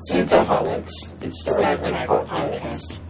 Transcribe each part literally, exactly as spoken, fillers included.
Synthaholics. It's the Revival Podcast.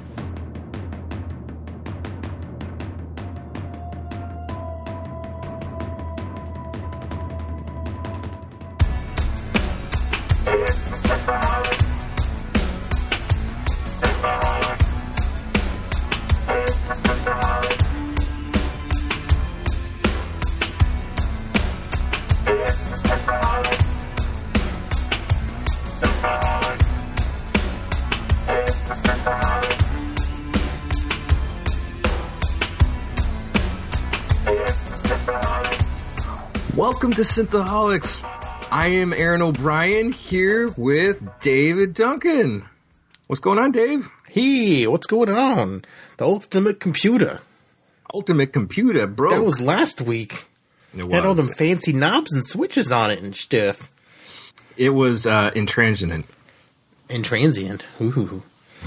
Welcome to Synthaholics. I am Aaron O'Brien here with David Duncan. What's going on, Dave? Hey, what's going on? The Ultimate Computer. Ultimate Computer, bro. That was last week. It was. Had all them fancy knobs and switches on it and stuff. It was uh, intransient. Intransient. Ooh.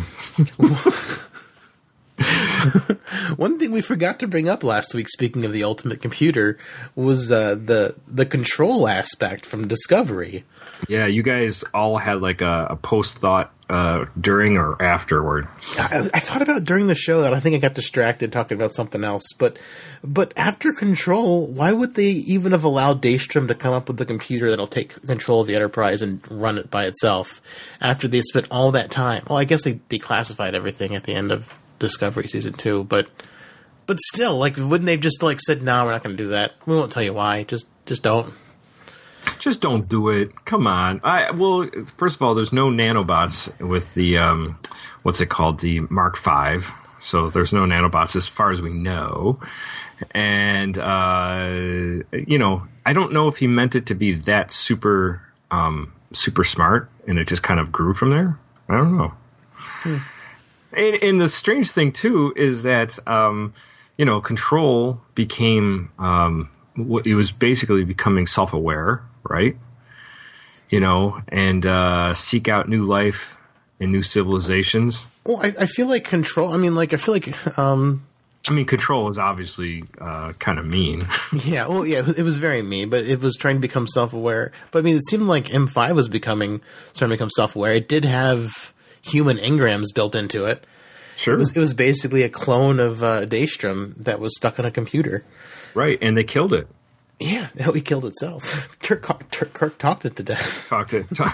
One thing we forgot to bring up last week, speaking of the Ultimate Computer, was uh, the the control aspect from Discovery. Yeah, you guys all had like a, a post thought uh, during or afterward. I, I thought about it during the show, and I think I got distracted talking about something else. But but after Control, why would they even have allowed Daystrom to come up with the computer that'll take control of the Enterprise and run it by itself after they spent all that time? Well, I guess they declassified everything at the end of Discovery season two, but but still, like, wouldn't they have just like said, "No, we're not going to do that. We won't tell you why. Just just don't." Just don't do it. Come on. I well, first of all, there's no nanobots with the um, what's it called, the Mark five. So there's no nanobots as far as we know. And uh, you know, I don't know if he meant it to be that super um, super smart, and it just kind of grew from there. I don't know. Hmm. And, and the strange thing, too, is that, um, you know, Control became, um, it was basically becoming self-aware, right? You know, and uh, seek out new life and new civilizations. Well, I, I feel like Control, I mean, like, I feel like... Um, I mean, Control is obviously uh, kind of mean. Yeah, well, yeah, it was very mean, but it was trying to become self-aware. But, I mean, it seemed like M five was becoming, starting to become self-aware. It did have human engrams built into it. Sure. It was, it was basically a clone of uh, Daystrom that was stuck on a computer. Right, and they killed it. Yeah, hell, he killed itself. Kirk, Kirk, Kirk talked it to death. Talked it. Talked.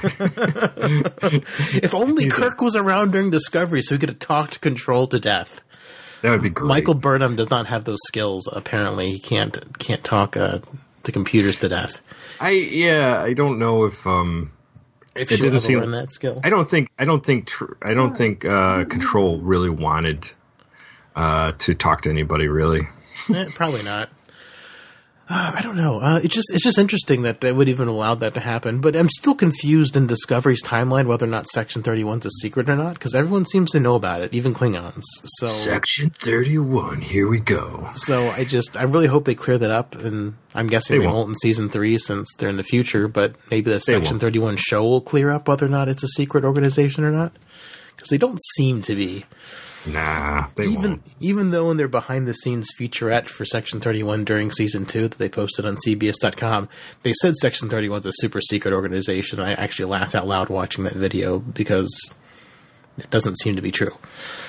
If only He's Kirk a, was around during Discovery so he could have talked Control to death. That would be great. Michael Burnham does not have those skills, apparently. He can't can't talk uh, the computers to death. I Yeah, I don't know if... Um, If it didn't seem learn that skill. I don't think I don't think tr- I don't think uh, Control really wanted uh, to talk to anybody, really. eh, probably not. Uh, I don't know. Uh, it's just it's just interesting that they would even allow that to happen. But I'm still confused in Discovery's timeline whether or not Section thirty-one's a secret or not, because everyone seems to know about it, even Klingons. So Section thirty-one, here we go. So I just I really hope they clear that up, and I'm guessing they, they won't. won't in season three since they're in the future. But maybe the Section thirty-one show will clear up whether or not it's a secret organization or not, because they don't seem to be. Nah, they even won't. Even though in their behind-the-scenes featurette for Section thirty-one during Season two that they posted on C B S dot com, they said Section thirty-one's a super-secret organization. I actually laughed out loud watching that video because it doesn't seem to be true.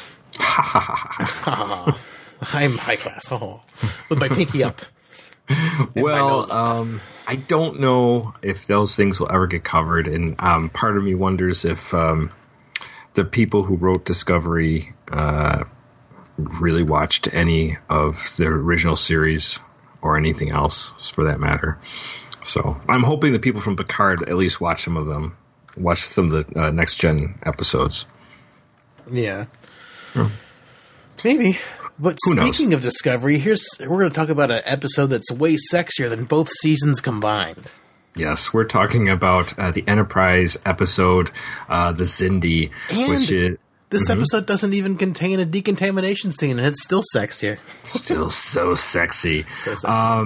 I'm high class. Oh, with my pinky up. Well, um, I don't know if those things will ever get covered, and um, part of me wonders if... Um, the people who wrote Discovery uh, really watched any of the original series or anything else, for that matter. So I'm hoping the people from Picard at least watch some of them, watch some of the uh, next gen episodes. Yeah, hmm. Maybe. But Who speaking knows? of Discovery, here's we're going to talk about an episode that's way sexier than both seasons combined. Yes, we're talking about uh, the Enterprise episode, uh, the Xindi, and which is... This mm-hmm. episode doesn't even contain a decontamination scene, and it's still sexier. Still so sexy. So sexy. Um,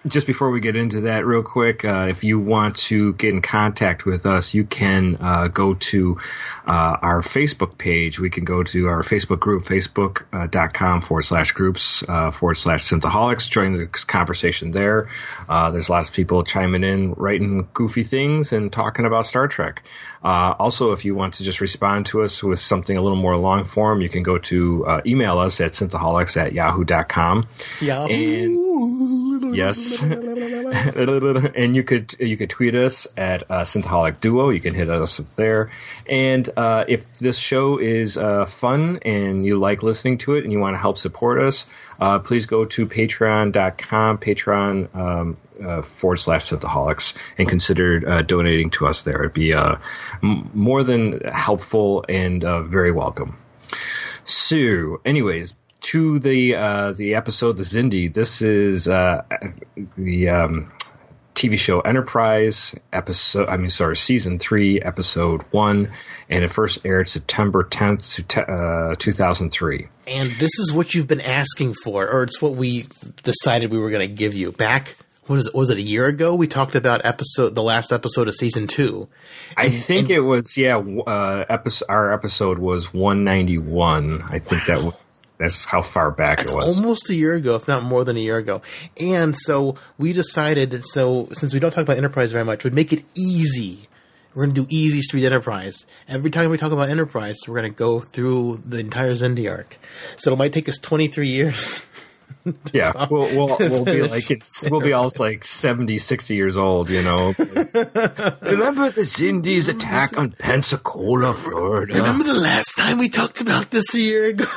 just before we get into that real quick, uh, if you want to get in contact with us, you can uh, go to uh, our Facebook page. We can go to our Facebook group, facebook.com forward slash groups uh, forward slash Synthaholics. Join the conversation there. Uh, there's lots of people chiming in, writing goofy things and talking about Star Trek. Uh, also, if you want to just respond to us with something a little more long form, you can go to uh, email us at synthaholics at yahoo dot com. Yahoo. And yes. And you could you could tweet us at uh, Synthaholic Duo. You can hit us up there. And uh, if this show is uh, fun and you like listening to it and you want to help support us, uh, please go to patreon dot com, Patreon um, uh, forward slash Synthaholics, and consider uh, donating to us there. It'd be uh, m- more than helpful and uh, very welcome. So, anyways, to the uh, the episode, the Xindi. This is uh, the um, T V show Enterprise episode. I mean, sorry, season three, episode one, and it first aired September tenth, uh, two thousand three. And this is what you've been asking for, or it's what we decided we were going to give you back. What is it? Was it a year ago? We talked about episode, the last episode of season two. And, I think and, it was, yeah. Uh, episode, our episode was one ninety-one. I think wow. that was. That's how far back That's it was. Almost a year ago, if not more than a year ago. And so we decided, so since we don't talk about Enterprise very much, we'd make it easy. We're going to do Easy Street Enterprise. Every time we talk about Enterprise, we're going to go through the entire Xindi arc. So it might take us twenty-three years. Yeah, we'll, we'll, we'll be like, it's, we'll be all like seventy, sixty years old, you know. Remember the Xindi's attack on Pensacola, Florida? Remember the last time we talked about this a year ago?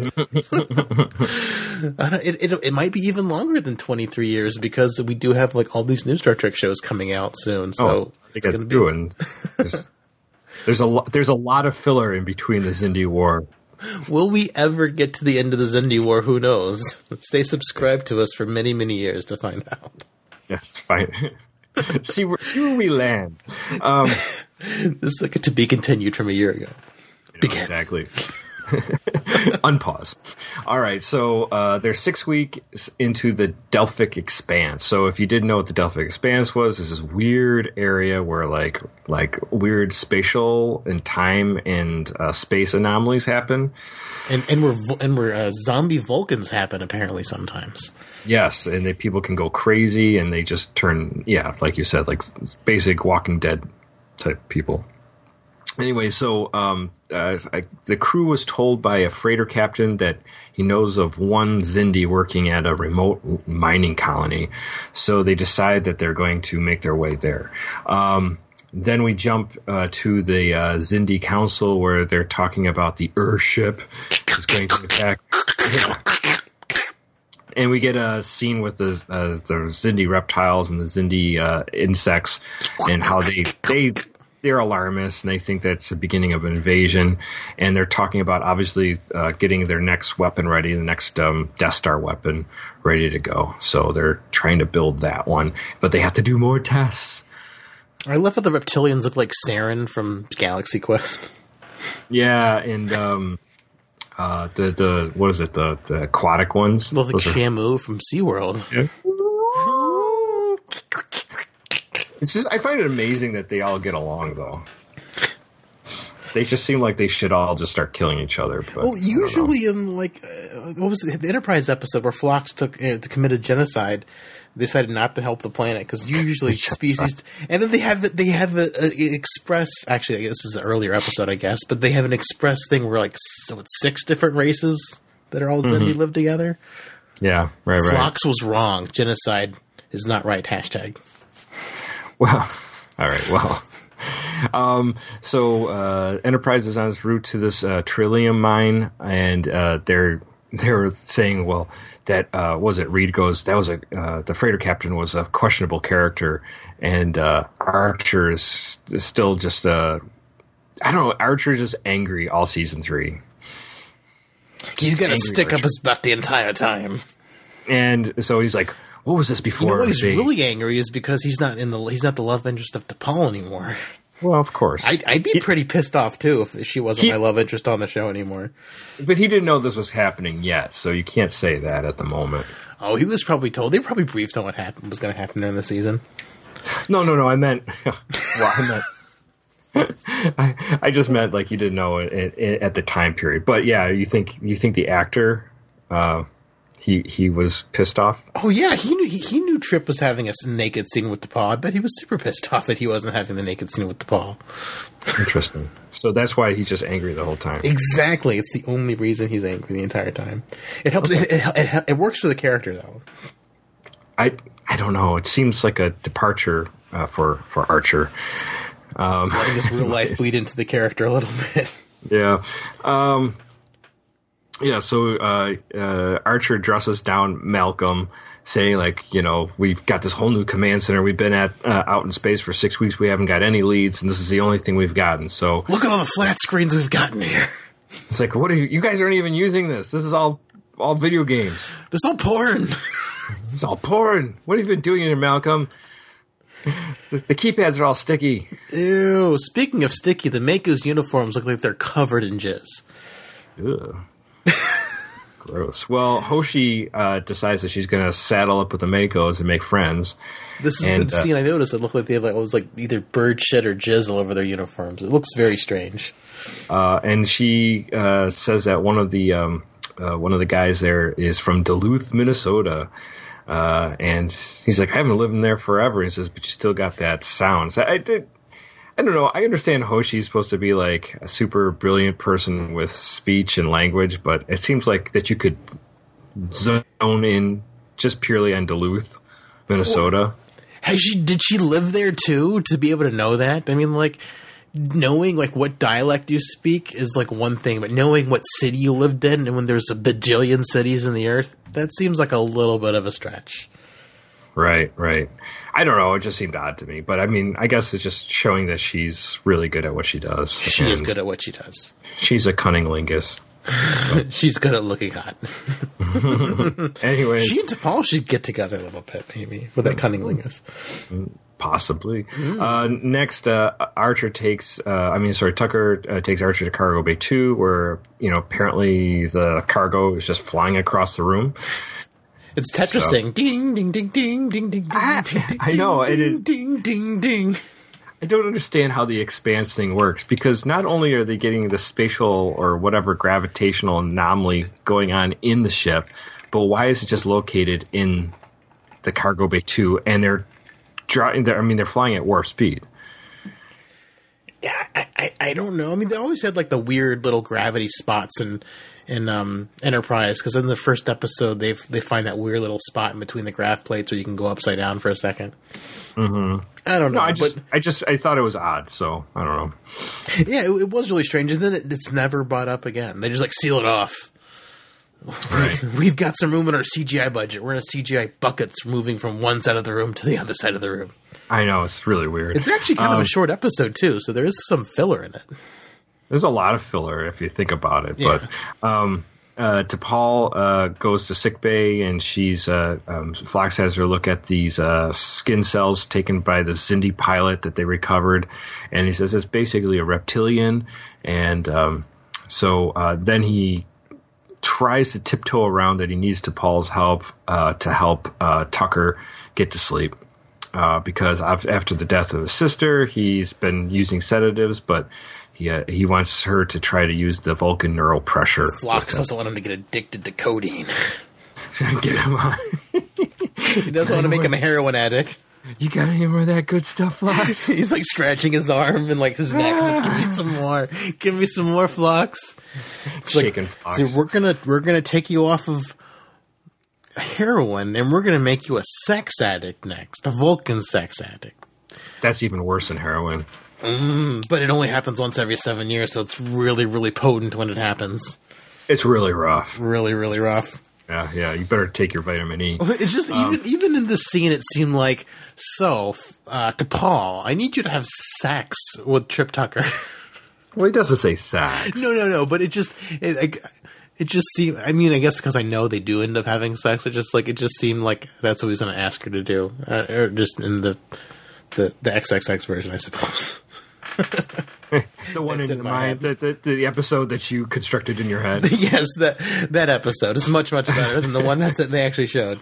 it, it it might be even longer than twenty-three years because we do have like all these new Star Trek shows coming out soon. So oh, I think it's doing. There's, there's a lot. There's a lot of filler in between the Xindi War. Will we ever get to the end of the Xindi War? Who knows? Stay subscribed to us for many, many years to find out. Yes, fine. see where see where we land. Um, this is like a to be continued from a year ago. You know, exactly. Unpause. All right, so uh, they're six weeks into the Delphic Expanse. So if you didn't know what the Delphic Expanse was, this is this weird area where like like weird spatial and time and uh, space anomalies happen, and and where and where uh, zombie Vulcans happen apparently sometimes. Yes, and they, people can go crazy and they just turn yeah, like you said, like basic Walking Dead type people. Anyway, so um, uh, I, the crew was told by a freighter captain that he knows of one Xindi working at a remote mining colony. So they decide that they're going to make their way there. Um, then we jump uh, to the uh, Xindi Council where they're talking about the Ur ship is going to attack. And we get a scene with the uh, the Xindi reptiles and the Xindi uh, insects and how they they. They're alarmists, and they think that's the beginning of an invasion. And they're talking about, obviously, uh, getting their next weapon ready, the next um, Death Star weapon ready to go. So they're trying to build that one. But they have to do more tests. I love how the reptilians look like Saren from Galaxy Quest. Yeah, and um, uh, the, the what is it, the, the aquatic ones? Look like Shamu are... from SeaWorld. Yeah. It's just, I find it amazing that they all get along, though. They just seem like they should all just start killing each other. But well, usually in like uh, what was it, the Enterprise episode where Phlox took uh, to committed genocide, they decided not to help the planet because usually species. And then they have they have a, a express. Actually, I guess this is an earlier episode, I guess, but they have an express thing where like so it's six different races that are all Xindi mm-hmm. live together. Yeah, right, right. Phlox was wrong. Genocide is not right. Hashtag. Well, all right. Well, um, so uh, Enterprise is on its route to this uh, Trillium mine, and uh, they're they're saying, well, that uh, was it. Reed goes, that was a uh, the freighter captain was a questionable character, and uh, Archer is, is still just uh, I don't know. Archer is just angry all season three. Just he's gonna stick Archer. Up his butt the entire time, and so he's like. What was this before? You know why he's they... really angry is because he's not in the he's not the love interest of T'Pol anymore. Well, of course, I'd, I'd be he, pretty pissed off too if she wasn't he, my love interest on the show anymore. But he didn't know this was happening yet, so you can't say that at the moment. Oh, he was probably told. They probably briefed on what happened was going to happen during the season. No, no, no. I meant. Well, I meant. I, I just meant like you didn't know it, it, it at the time period. But yeah, you think you think the actor, uh, he he was pissed off. Oh yeah, he knew he, he knew Trip was having a naked scene with T'Pol. I bet he was super pissed off that he wasn't having the naked scene with T'Pol. Interesting. So that's why he's just angry the whole time. Exactly. It's the only reason he's angry the entire time. It helps. Okay. It, it, it, it works for the character though. I I don't know. It seems like a departure uh, for for Archer. Um, Letting his real life bleed into the character a little bit. Yeah. Um, yeah, so uh, uh, Archer dresses down Malcolm, saying, like, you know, we've got this whole new command center. We've been at uh, out in space for six weeks. We haven't got any leads, and this is the only thing we've gotten. So look at all the flat screens we've gotten here. It's like, what are you? You guys aren't even using this. This is all all video games. There's no porn. It's all porn. What have you been doing here, Malcolm? The, the keypads are all sticky. Ew. Speaking of sticky, the Mako's uniforms look like they're covered in jizz. Ugh. Gross. Well, Hoshi uh, decides that she's going to saddle up with the Makos and make friends. This is and, the scene uh, I noticed. It looked like they have like, it was like either bird shit or jizz all over their uniforms. It looks very strange. Uh, and she uh, says that one of the um, uh, one of the guys there is from Duluth, Minnesota. Uh, and he's like, I haven't lived in there forever. He says, but you still got that sound. So I did. I don't know. I understand Hoshi's supposed to be like a super brilliant person with speech and language, but it seems like that you could zone in just purely on Duluth, Minnesota. Well, has she? Did she live there too to be able to know that? I mean, like knowing like what dialect you speak is like one thing, but knowing what city you lived in and when there's a bajillion cities in the earth, that seems like a little bit of a stretch. Right, right. I don't know. It just seemed odd to me. But, I mean, I guess it's just showing that she's really good at what she does. She is good at what she does. She's a cunning linguist. She's good at looking hot. Anyway. She and T'Pol should get together a little bit, maybe, with that cunning linguist. Possibly. Mm. Uh, next, uh, Archer takes, uh, I mean, sorry, Tucker uh, takes Archer to Cargo Bay two, where, you know, apparently the cargo is just flying across the room. It's Tetris So. saying ding, ding, ding, ding, ding, ding, I, ding, ding, I know. ding, and it, ding, ding, ding. I don't understand how the expanse thing works, because not only are they getting the spatial or whatever gravitational anomaly going on in the ship, but why is it just located in the Cargo Bay two, and they're, they're I mean, they're flying at warp speed. Yeah, I, I, I don't know. I mean, they always had like the weird little gravity spots in in um, Enterprise, because in the first episode they they find that weird little spot in between the grav plates where you can go upside down for a second. Mm-hmm. I don't know. No, I just but, I just I thought it was odd, so I don't know. Yeah, it, it was really strange, and then it, it's never brought up again. They just like seal it off. Right. We've got some room in our C G I budget. We're in a C G I buckets moving from one side of the room to the other side of the room. I know, it's really weird. It's actually kind um, of a short episode too, so there is some filler in it. There's a lot of filler if you think about it. Yeah. But um, uh, T'Pol uh, goes to sickbay, and she's uh, um, Phlox has her look at these uh, skin cells taken by the Xindi pilot that they recovered, and he says it's basically a reptilian. And um, so uh, then he tries to tiptoe around that he needs T'Pol's help uh, to help uh, Tucker get to sleep. Uh, because after the death of his sister, he's been using sedatives, but he uh, he wants her to try to use the Vulcan neural pressure. Phlox doesn't want him to get addicted to codeine. Get him on. He doesn't want to make him a heroin addict. You got any more of that good stuff, Phlox? He's like scratching his arm and like his neck. He's like, give me some more. Give me some more, Phlox. It's Shaking like, Phlox. so we're gonna we're gonna take you off of heroin, and we're going to make you a sex addict next, a Vulcan sex addict. That's even worse than heroin. Mm, but it only happens once every seven years, so it's really, really potent when it happens. It's really rough. Really, really rough. Yeah, yeah. You better take your vitamin E. It's just, um, even even in this scene, it seemed like, so, uh, T'Pol, I need you to have sex with Trip Tucker. Well, he doesn't say sex. No, no, no, but it just... It, I, It just seemed, I mean, I guess because I know they do end up having sex, it just like, it just seemed like that's what he's going to ask her to do. Uh, or just in the, the, the X X X version, I suppose. The one That's in in your my mind, the, the, the episode that you constructed in your head. Yes, that that episode is much, much better than the one that they actually showed.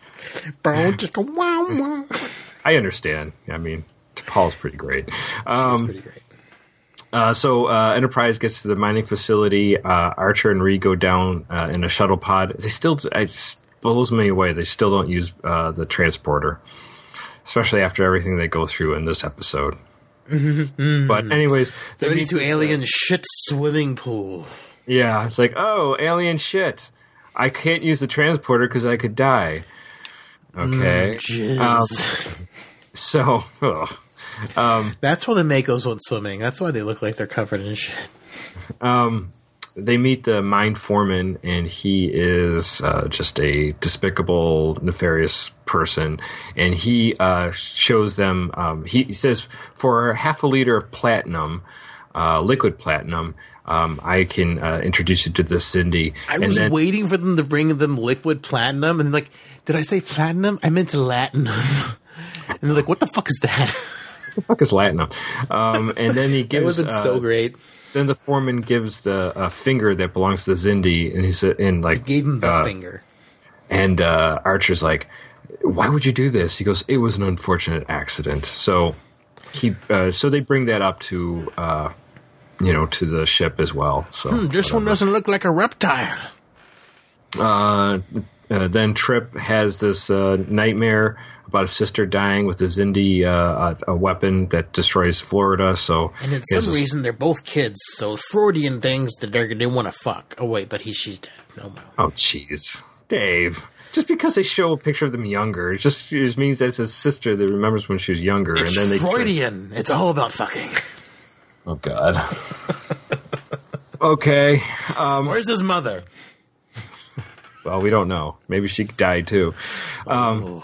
I understand. I mean, Paul's pretty great. Um, pretty great. Uh, so uh, Enterprise gets to the mining facility. Uh, Archer and Reed go down uh, in a shuttle pod. They still, it blows me away. They still don't use uh, the transporter, especially after everything they go through in this episode. Mm-hmm. But anyways, thirty-two alien uh, shit swimming pool. Yeah, it's like, oh, alien shit. I can't use the transporter because I could die. Okay. Mm, um, so, ugh. Um, That's why the Makos went swimming. That's why they look like they're covered in shit. Um, they meet the mine foreman, and he is uh, just a despicable, nefarious person. And he uh, shows them. Um, he, he says, for half a liter of platinum, uh, liquid platinum, um, I can uh, introduce you to the Cindy. I and was then, waiting for them to bring them liquid platinum, and like, did I say platinum? I meant latinum. And they're like, "What the fuck is that?" What the fuck is latinum? Um, and then he gives. It would have been uh, so great. Then the foreman gives the uh, finger that belongs to Zindi, and he said, "And like, he gave him the uh, finger." And uh, Archer's like, "Why would you do this?" He goes, "It was an unfortunate accident." So he, uh, so they bring that up to, uh, you know, to the ship as well. So hmm, this whatever. one doesn't look like a reptile. Uh, uh, then Trip has this uh, nightmare about his sister dying with the Zindi, uh, a, a weapon that destroys Florida. So, and in some this... reason, they're both kids. So Freudian things that they're, they want to fuck. Oh wait, but he she's dead. No more. Oh jeez, Dave. Just because they show a picture of them younger, it just, it just means that's his sister that remembers when she was younger. It's and then they Freudian. Tra- it's all about fucking. Oh God. Okay. Um, Where's his mother? Well, we don't know. Maybe she died too. Um,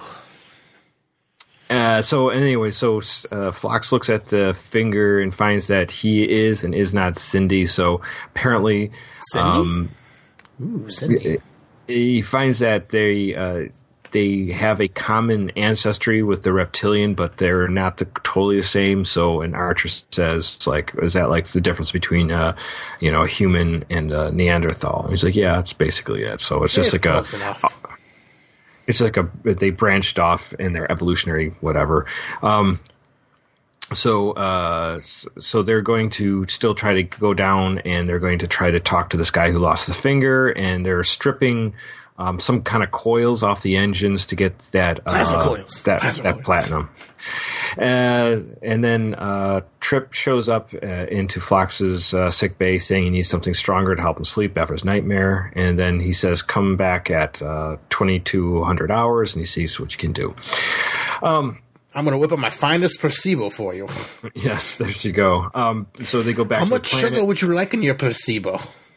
uh, so anyway, so uh, Phlox looks at the finger and finds that he is and is not Cindy. So apparently, Cindy? Um, Ooh, Cindy. He finds that they uh, they have a common ancestry with the reptilian, but they're not the, totally the same. So, and Archer says, like, is that like the difference between, uh, you know, a human and a Neanderthal? And he's like, yeah, that's basically it. So it's just it's like close a, enough. Uh, it's like a, they branched off in their evolutionary whatever. Um, so, uh, so they're going to still try to go down, and they're going to try to talk to this guy who lost the finger, and they're stripping Um, some kind of coils off the engines to get that uh, plasma coils. that, plasma that coils. platinum. Uh, and then uh, Trip shows up uh, into Phlox's uh, sick bay saying he needs something stronger to help him sleep after his nightmare. And then he says, come back at uh, twenty-two hundred hours, and he sees what you can do. Um, I'm going to whip up my finest placebo for you. Yes, there you go. Um, so they go back How to much the planet. sugar would you like in your placebo?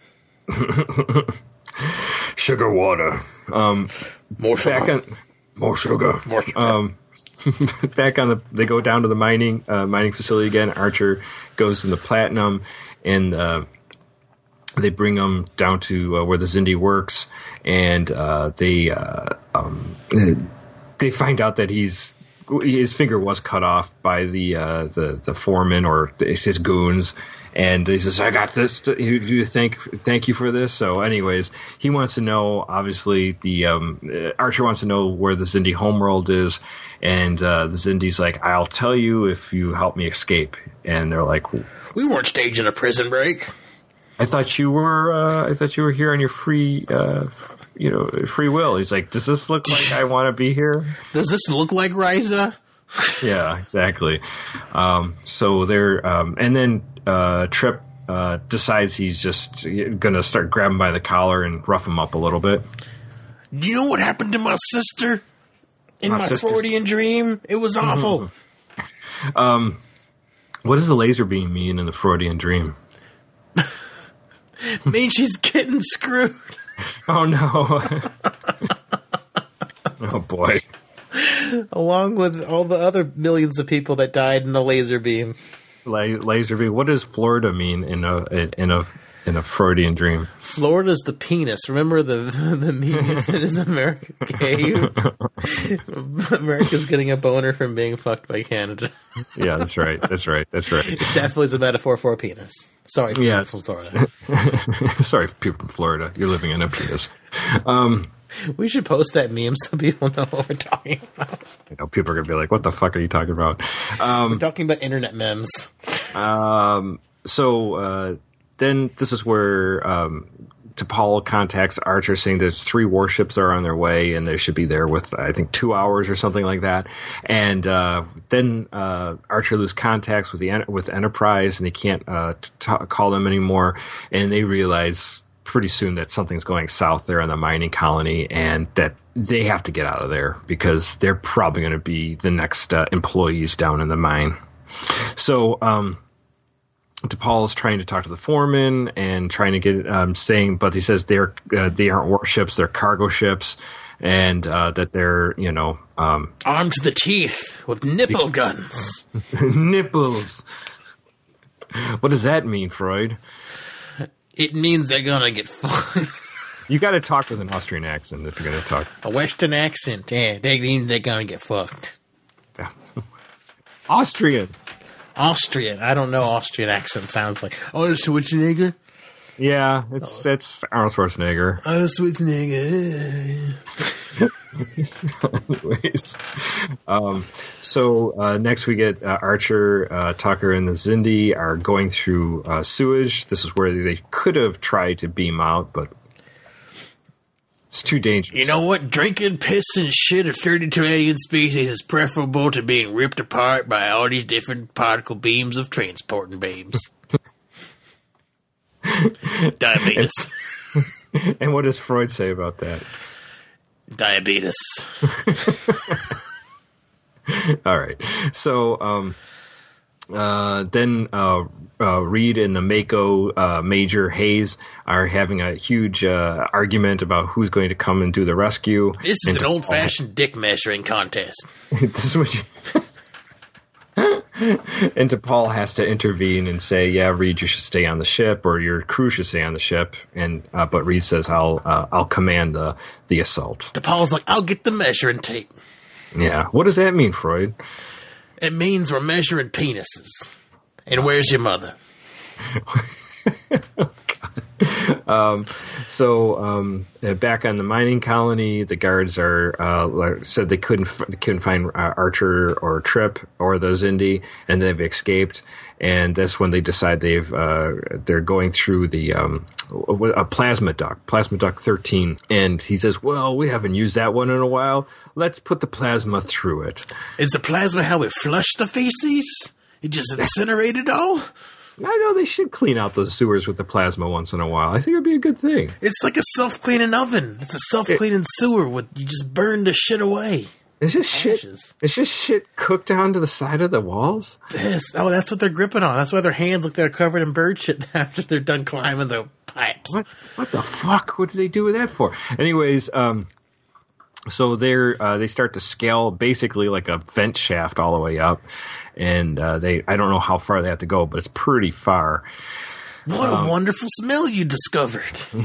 Sugar water. Um, more sugar. Back on, more sugar. More sugar. Um, back on the, they go down to the mining uh, mining facility again. Archer goes in the platinum, and uh, they bring him down to uh, where the Zindi works, and uh, they uh, um, they find out that he's his finger was cut off by the uh, the the foreman or his goons. And he says, I got this. Do you thank thank you for this? So anyways, he wants to know, obviously, the um, Archer wants to know where the Zindi homeworld is. And uh, the Zindi's like, I'll tell you if you help me escape. And they're like, we weren't staging a prison break. I thought you were uh, I thought you were here on your free uh, you know, free will. He's like, does this look like I want to be here? Does this look like Ryza? Yeah, exactly. Um, so they're um, and then uh, Trip uh, decides he's just gonna start grabbing by the collar and rough him up a little bit. Do you know what happened to my sister in my, my Freudian dream? It was awful. Mm-hmm. Um, what does the laser beam mean in the Freudian dream? Mean she's getting screwed. Oh no! Oh boy. Along with all the other millions of people that died in the laser beam. La- laser beam. What does Florida mean in a in a in a Freudian dream? Florida's the penis. Remember the the meme said is America gay? America's getting a boner from being fucked by Canada. Yeah, that's right. That's right. That's right. It definitely is a metaphor for a penis. Sorry, people Yes. from Florida. Sorry, people from Florida. You're living in a penis. Um, We should post that meme so people know what we're talking about. you know, people are gonna be like, "What the fuck are you talking about?" Um, We're talking about internet memes. Um, so uh, then this is where um, T'Pol contacts Archer saying there's three warships that are on their way and they should be there with, I think, two hours or something like that. And uh, then uh, Archer loses contacts with the with Enterprise and he can't uh, t- call them anymore. And they realize pretty soon that something's going south there in the mining colony and that they have to get out of there because they're probably going to be the next uh, employees down in the mine. So um, T'Pol is trying to talk to the foreman and trying to get um, saying, but he says they're uh, they aren't warships, they're cargo ships, and uh, that they're you know um, Armed to the teeth with nipple guns. nipples. What does that mean, Freud? It means they're gonna get fucked. You got to talk with an Austrian accent if you're going to talk. A Western accent. Yeah, they mean they're gonna get fucked. Austrian. Austrian. I don't know Austrian accent sounds like. Oh, Schwarzenegger. Yeah, it's it's Arnold Schwarzenegger. Oh, Schwarzenegger. Anyways, um, so uh, next we get uh, Archer, uh, Tucker, and the Xindi are going through uh, sewage. This is where they could have tried to beam out, but it's too dangerous. You know what? Drinking piss and shit of thirty-two alien species is preferable to being ripped apart by all these different particle beams of transporting babes. Diabetes. And what does Freud say about that? Diabetes. All right. So um, uh, then uh, uh, Reed and the Mako uh, Major Hayes are having a huge uh, argument about who's going to come and do the rescue. This is And an T'Pol- old-fashioned dick measuring contest. This is what you... And T'Pol has to intervene and say, "Yeah, Reed, you should stay on the ship, or your crew should stay on the ship." And uh, but Reed says, "I'll uh, I'll command the the assault." T'Pol's like, I'll get the measuring tape. Yeah, what does that mean, Freud? It means we're measuring penises. And where's your mother? Um, so um, uh, back on the mining colony, the guards are uh, like, said they couldn't f- they couldn't find uh, Archer or Trip or the Xindi, and they've escaped. And that's when they decide they've uh, they're going through the um, a plasma duct, plasma duct thirteen. And he says, "Well, we haven't used that one in a while. Let's put the plasma through it." Is the plasma how we flush the feces? It just incinerated all? I know they should clean out those sewers with the plasma once in a while. I think it'd be a good thing. It's like a self-cleaning oven. It's a self-cleaning sewer with you just burn the shit away. It's just shit. Ashes. It's just shit cooked onto the side of the walls. Piss. Oh, that's what they're gripping on. That's why their hands look they're covered in bird shit after they're done climbing the pipes. What? What the fuck? What did they do with that for? Anyways, um, so they're uh, they start to scale basically like a vent shaft all the way up, and uh, they I don't know how far they have to go, but it's pretty far. What Um, a wonderful smell you discovered.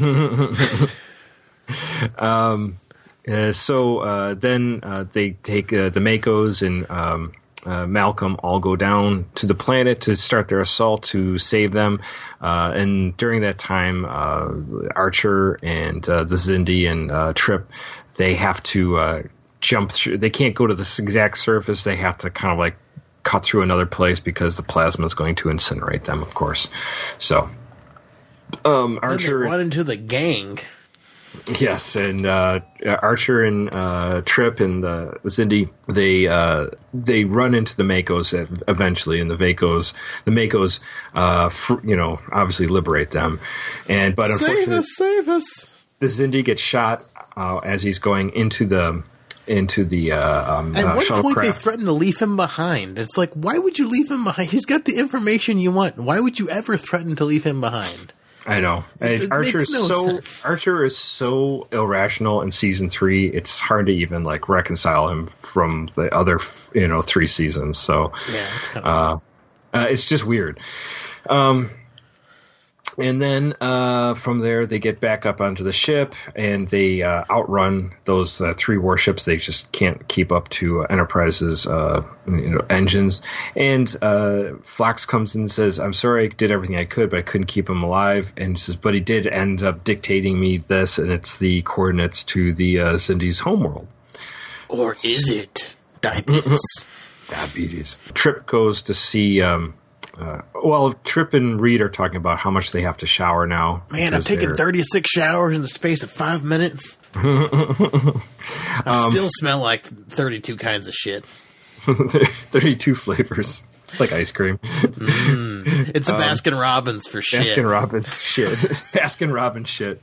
um, uh, so uh, then uh, they take uh, the Makos and um, uh, Malcolm all go down to the planet to start their assault to save them. Uh, and during that time, uh, Archer and uh, the Xindi and uh, Trip, they have to uh, jump through. They can't go to this exact surface. They have to kind of like cut through another place because the plasma is going to incinerate them, of course. So um, Archer run into the gang. Yes, and uh, Archer and uh, Trip and the, the Xindi, they uh, they run into the Makos eventually, and the Makos, the Makos, uh, fr- you know, obviously liberate them, and but Save unfortunately, us, save us. the Xindi gets shot uh, as he's going into the into the uh, um, At uh, one point, they shuttlecraft. threaten to leave him behind. It's like, why would you leave him behind? He's got the information you want. Why would you ever threaten to leave him behind? I know. It- it Archer makes is no so sense. Archer is so irrational in season three. It's hard to even like reconcile him from the other, you know, three seasons. So, Yeah, it's kind of. uh, Uh, it's just weird. Um, and then uh, from there, they get back up onto the ship, and they uh, outrun those uh, three warships. They just can't keep up to uh, Enterprise's uh, you know, engines. And uh, Phlox comes in and says, I'm sorry, I did everything I could, but I couldn't keep him alive. And he says, but he did end up dictating me this, and it's the coordinates to the uh, Xindi's homeworld. Or is it diabetes? Diabetes. Trip goes to see... Um, Uh, well, Trip and Reed are talking about how much they have to shower now. Man, I'm taking thirty-six showers in the space of five minutes. I um, still smell like thirty-two kinds of shit. thirty-two flavors. It's like ice cream. Mm, it's a um, Baskin Robbins for shit. Baskin Robbins shit. Baskin Robbins shit.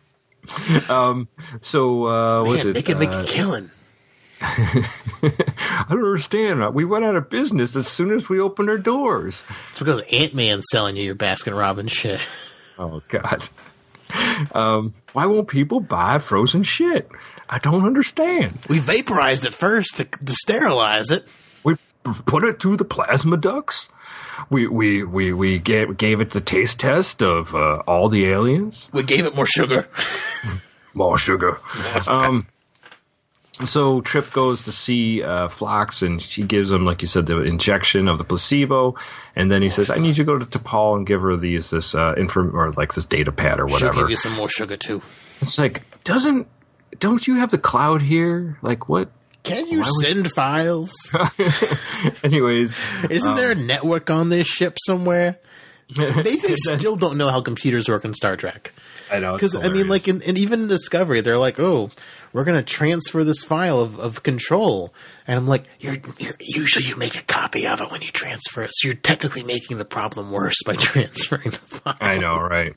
Um. So, uh, Man, was it? They can uh, make a killing. I don't understand. We went out of business as soon as we opened our doors. It's because Ant-Man's selling you your Baskin Robbins shit. Oh, God. Um, why won't people buy frozen shit? I don't understand. We vaporized it first to, to sterilize it. We put it through the plasma ducts. We we we, we gave, gave it the taste test of uh, all the aliens. We gave it more sugar. More sugar. Um So Trip goes to see uh, Phlox, and she gives him, like you said, the injection of the placebo, and then he says, "I need you to go to T'Pol and give her these this uh, inform or like this data pad or whatever." She'll give you some more sugar too. It's like, doesn't don't you have the cloud here? Like, what? Can you send would... files? Anyways, isn't um, there a network on this ship somewhere? They, they still don't know how computers work in Star Trek. I know, because I mean, like, in, and even in Discovery, they're like, "Oh, we're going to transfer this file of, of control," and I'm like, "You're, you're usually you make a copy of it when you transfer it, so you're technically making the problem worse by transferring the file." I know, right?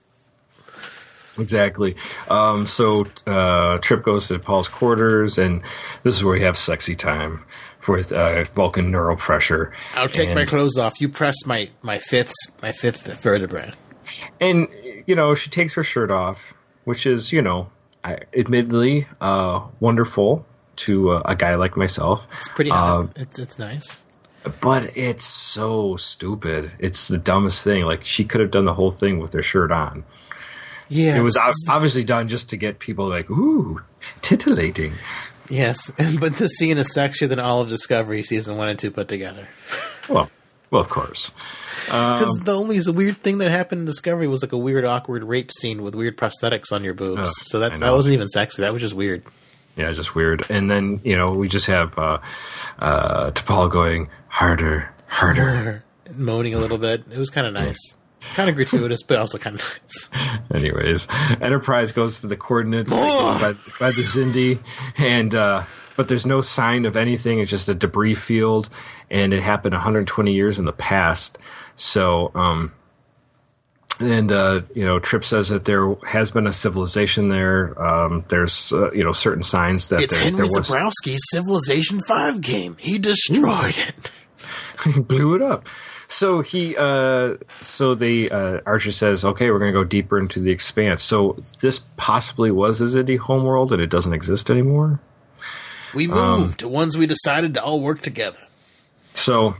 Exactly. Um, so uh, Trip goes to Paul's quarters, and this is where we have sexy time with uh, Vulcan neural pressure. I'll take and, my clothes off. You press my my fifth my fifth vertebra. And you know, she takes her shirt off, which is, you know, I, admittedly uh, wonderful to uh, a guy like myself. It's pretty hot. Um, it's it's nice. But it's so stupid. It's the dumbest thing. Like, she could have done the whole thing with her shirt on. Yeah, it was obviously done just to get people like, ooh, titillating. Yes, but the scene is sexier than all of Discovery season one and two put together. Well, well, of course. Because Um, the only weird thing that happened in Discovery was like a weird, awkward rape scene with weird prosthetics on your boobs. uh, so that that wasn't even sexy. That was just weird. Yeah, just weird. And then, you know, we just have uh, uh, T'Pol going harder, harder, moaning a little bit. It was kind of nice. Yeah. Kind of gratuitous, but also kind of nice. Anyways, Enterprise goes to the coordinates oh! by, by the Xindi, and uh, but there's no sign of anything. It's just a debris field, and it happened one hundred twenty years in the past. So, um, and uh, you know, Trip says that there has been a civilization there. Um, there's uh, you know, certain signs that it's there, Henry there was Zebrowski's Civilization Five game. He destroyed Ooh. it. He blew it up. So he, uh, so the uh, Archer says, "Okay, we're going to go deeper into the Expanse." So this possibly was a Xindi homeworld, and it doesn't exist anymore. We moved um, to ones we decided to all work together. So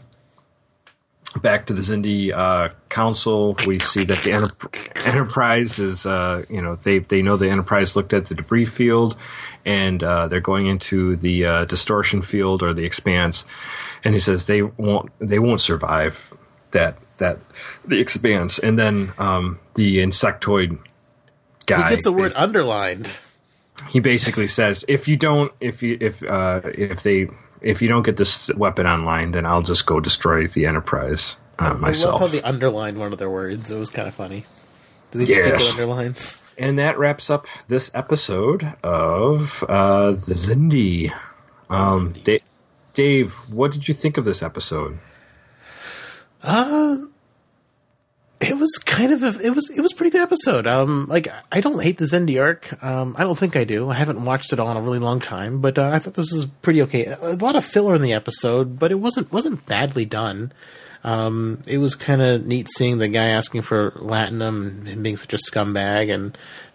back to the Xindi uh, Council, we see that the Enter- Enterprise is, uh, you know, they they know the Enterprise looked at the debris field, and uh, they're going into the uh, distortion field or the Expanse, and he says they won't they won't survive that that the Expanse, and then um, the insectoid guy he gets a word underlined. He basically says, if you don't, if you if uh, if they. If you don't get this weapon online, then I'll just go destroy the Enterprise uh, myself. I love how they underlined one of their words. It was kind of funny. Did they yes. just pick underlines? And that wraps up this episode of uh, the Xindi. Um, Xindi. Da- Dave, what did you think of this episode? Uh, it was kind of a, it was it was a pretty good episode. Um, like I don't hate the Xindi arc. Um, I don't think I do. I haven't watched it all in a really long time, but uh, I thought this was pretty okay. A lot of filler in the episode, but it wasn't wasn't badly done. Um, it was kind of neat seeing the guy asking for Latinum and him being such a scumbag, and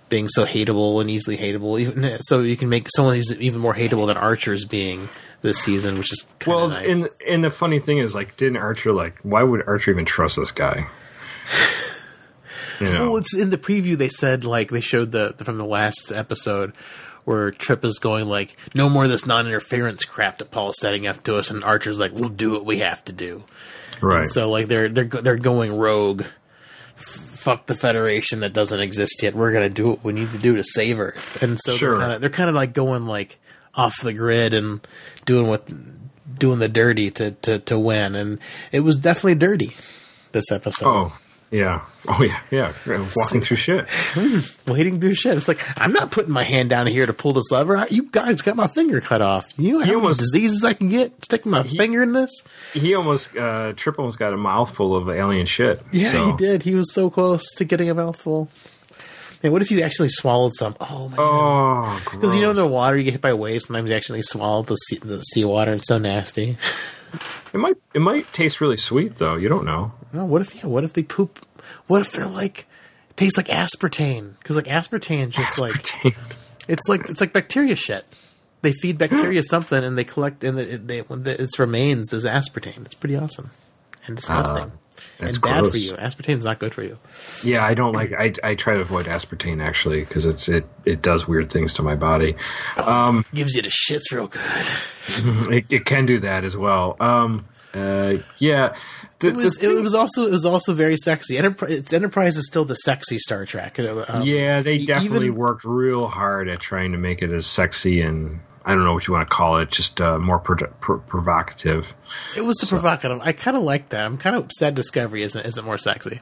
being so hateable and easily hateable. Even so, you can make someone who's even more hateable than Archer's being this season, which is kind well. of nice. And and the funny thing is, like, didn't Archer like? Why would Archer even trust this guy? You know? Well, it's in the preview. They said like they showed the, the from the last episode where Trip is going like, no more of this non-interference crap that Paul's setting up to us, and Archer's like, we'll do what we have to do. Right. And so like they're they're they're going rogue. Fuck the Federation that doesn't exist yet. We're gonna do what we need to do to save Earth. And so Sure. they're kind of they're kind of like going like off the grid and doing what doing the dirty to, to, to win. And it was definitely dirty this episode. Oh yeah. Oh yeah. Yeah. Walking through shit. Wading through shit. It's like, I'm not putting my hand down here to pull this lever. You guys got my finger cut off. You know how He many almost- diseases I can get sticking my finger in this? He almost uh, Trip almost got a mouthful of alien shit. Yeah, so. he did. He was so close to getting a mouthful. Man, what if you actually swallowed some? Oh, man. Oh, Because you know in gross. the water, you get hit by waves. Sometimes you actually swallow the sea, the seawater. It's so nasty. It might it might taste really sweet though. You don't know. Oh, what if yeah, what if they poop? What if they're like it tastes like aspartame? Because like aspartame, just like it's like it's like bacteria shit. They feed bacteria something, and they collect, and it, they when the, its remains is aspartame. It's pretty awesome and disgusting Uh, that's and bad gross. for you. Aspartame's not good for you. Yeah, I don't like. I I try to avoid aspartame actually because it's it it does weird things to my body. Um, Gives you the shits real good. it, it can do that as well. Um, uh, yeah. The, It was the thing- it was also it was also very sexy. Enterprise, it's Enterprise is still the sexy Star Trek. Um, yeah, they e- definitely even- worked real hard at trying to make it as sexy and I don't know what you want to call it, just uh, more pro- pro- provocative. It was the provocative. I kind of like that. I'm kind of sad Discovery isn't isn't more sexy.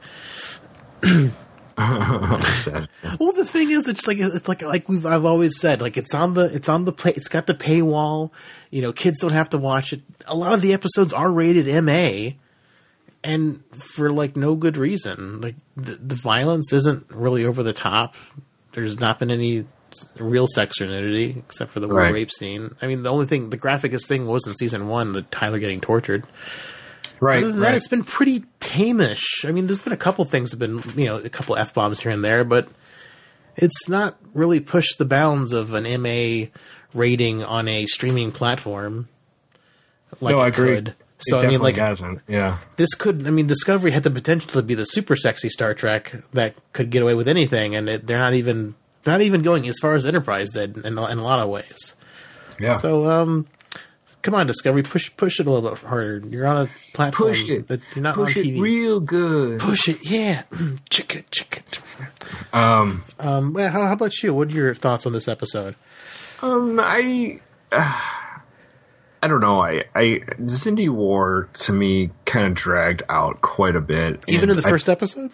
Sad. Well, the thing is, it's like it's like like we've I've always said, like it's on the it's on the play. It's got the paywall. You know, kids don't have to watch it. A lot of the episodes are rated M A, and for like no good reason. Like the, the violence isn't really over the top. There's not been any s- real sex or nudity except for the Right. rape scene. I mean, the only thing, the graphicest thing was in season one, the Tyler getting tortured. Right. Other than that, right. it's been pretty tame-ish. I mean, there's been a couple things have been, you know, a couple F-bombs here and there, but it's not really pushed the bounds of an M A rating on a streaming platform like No, I it agree. could. It So, I definitely mean, like, hasn't. Yeah. this could, I mean, Discovery had the potential to be the super sexy Star Trek that could get away with anything, and it, they're not even, they're not even going as far as Enterprise did in, in a lot of ways. Yeah. So, um... come on, Discovery, push push it a little bit harder. You're on a platform Push it. that you're not Push on it T V. real good. Push it, yeah. Chick it, chick it. Um, Um, well, how, how about you? What are your thoughts on this episode? um, I, uh, I don't know. I, I, Xindi War to me kind of dragged out quite a bit. Even And in the I- first episode?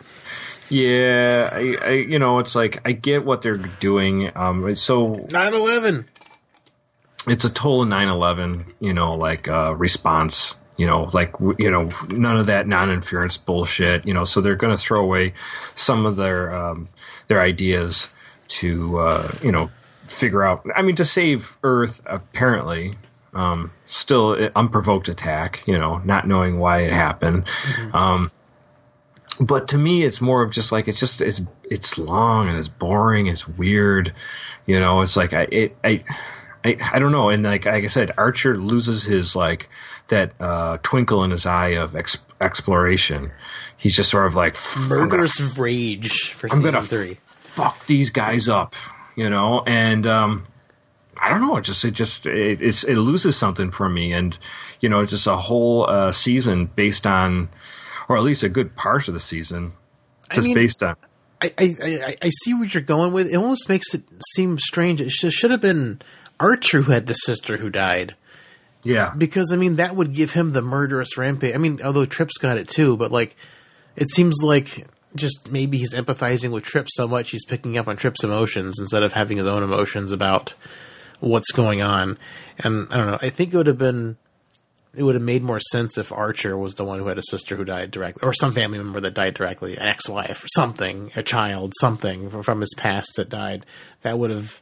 Yeah, I, I, you know, it's like I get what they're doing. Um, it's so nine eleven. it's a total nine eleven, you know, like uh, response. You know, like w- you know, none of that non-interference bullshit. You know, so they're going to throw away some of their um, their ideas to uh, you know figure out. I mean, to save Earth, apparently. Um, still an unprovoked attack, you know, not knowing why it happened. Mm-hmm. Um, but to me, it's more of just like, it's just, it's, it's long and it's boring. It's weird. You know, it's like, I, it, I, I, I don't know. And like, like I said, Archer loses his, like that, uh, twinkle in his eye of ex- exploration. He's just sort of like Murderous I'm gonna, rage for I'm season gonna three. Fuck these guys up, you know? And, um, I don't know. It just, it just, it, it's, it loses something from me. And, you know, it's just a whole, uh, season based on, or at least a good part of the season, just I mean, based on. I, I, I, I see what you're going with. It almost makes it seem strange. It should, should have been Archer who had the sister who died. Yeah. Because, I mean, that would give him the murderous rampage. I mean, although Trip's got it too, but, like, it seems like just maybe he's empathizing with Trip so much he's picking up on Trip's emotions instead of having his own emotions about what's going on. And I don't know. I think it would have been, it would have made more sense if Archer was the one who had a sister who died directly, or some family member that died directly, an ex-wife or something, a child, something from his past that died. That would have